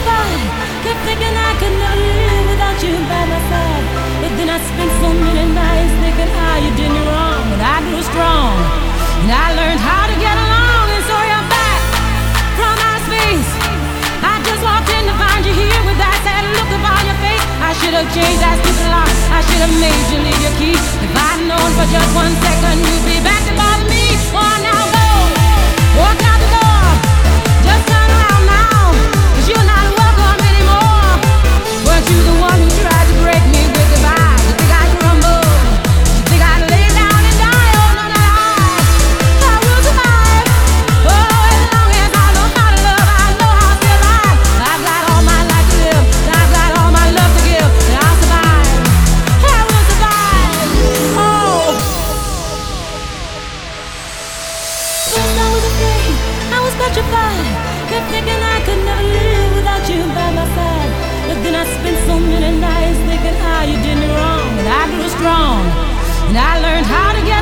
petrified, kept thinking I could never live without you by my side. But then I spent so many nights thinking how you did me wrong, and I grew strong, and I learned how to get along, and so you're back from outer space. I just walked in to find you here with that sad look upon your face. I should have changed that stupid lock, I should have made you leave your key. If I'd known for just 1 second you'd be back to bother me. Oh, now go, walk out the door, just turn around now, 'cause you're not welcome anymore. Weren't you the one who tried to break me with goodbye? You think I'd crumble? You think I'd lay down and die? Oh, no, no, I will survive. Oh, as long as I know how to love, I know how to stay alive. I've got all my life to live, I've got all my love to give, and I'll survive. I will survive. Oh. First I was afraid, I was petrified, kept thinking I could never live without you by my side. But then I spent so many nights thinking how you did me wrong, and I grew strong, and I learned how to get